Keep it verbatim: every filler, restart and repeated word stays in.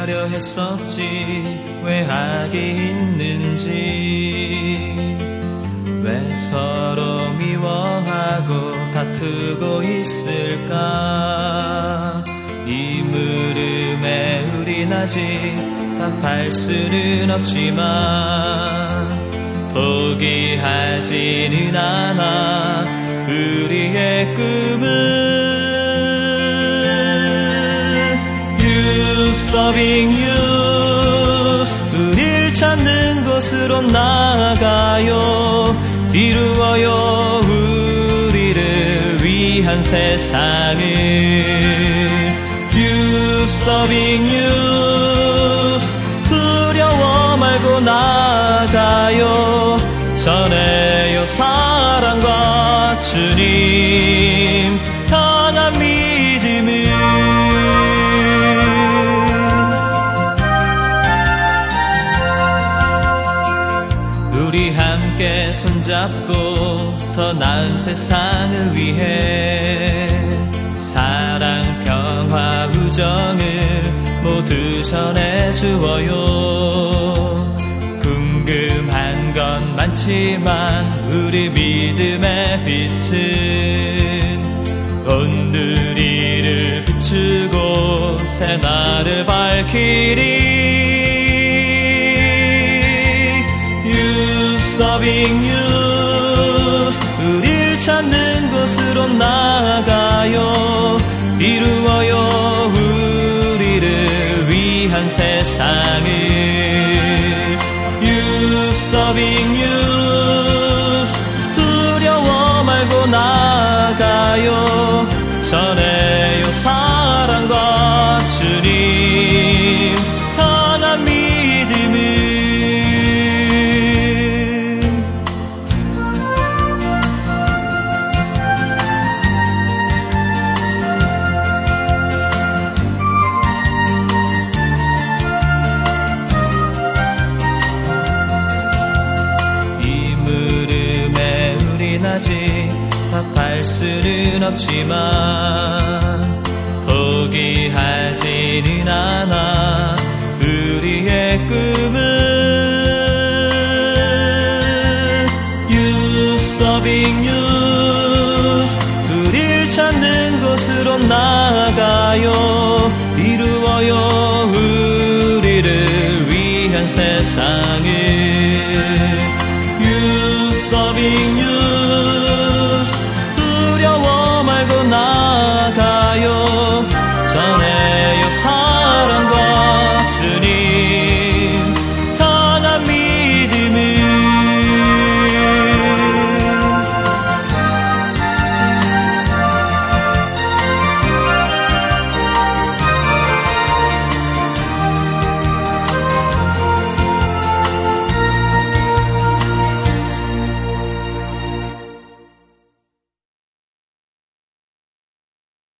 하려 했었지 왜 하기 있는지. 왜 서로 미워하고 다투고 있을까. 이 물음에 우린 아직 답할 수는 없지만 포기하지는 않아 우리의 꿈은. Loving you, 우릴 찾는 곳으로 나아가요. 이루어요 우리를 위한 세상을. Youth loving you, 두려워 말고 나아가요. 전해요 사랑과 주님 향한 믿음을. 우리 함께 손잡고 더 나은 세상을 위해 사랑, 평화, 우정을 모두 전해주어요. 궁금한 건 많지만 우리 믿음의 빛은 온누리를 비추고 새날을 밝히리. Loving you, 우릴 찾는 곳으로 나아가요. 이루어요 우리를 위한 세상을. Youth loving you, 두려워 말고 나아가요. 전해요 사랑과 주님 향한 믿음을. 아직 답할 수는 없지만 포기하지는 않아 우리의 꿈은. Youth loving you, 우릴 찾는 곳으로 나아가요. 이루어요 우리를 위한 세상을. Youth loving you,